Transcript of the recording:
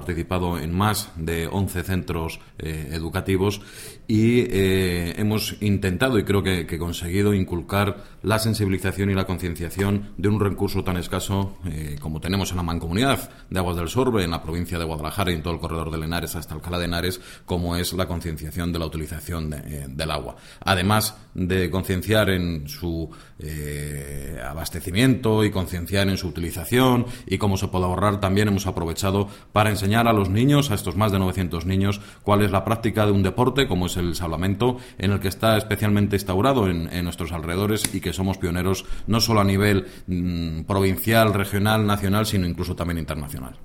participado en más de 11 centros educativos y hemos intentado, y creo que conseguido, inculcar la sensibilización y la concienciación de un recurso tan escaso como tenemos en la Mancomunidad de Aguas del Sorbe, en la provincia de Guadalajara y en todo el corredor de Henares hasta Alcalá de Henares, como es la concienciación de la utilización del agua. Además de concienciar en su abastecimiento y concienciar en su utilización y cómo se puede ahorrar, también hemos aprovechado para enseñar a los niños, a estos más de 900 niños, cuál es la práctica de un deporte como es el salvamento, en el que está especialmente instaurado en nuestros alrededores y que somos pioneros no solo a nivel provincial, regional, nacional, sino incluso también internacional.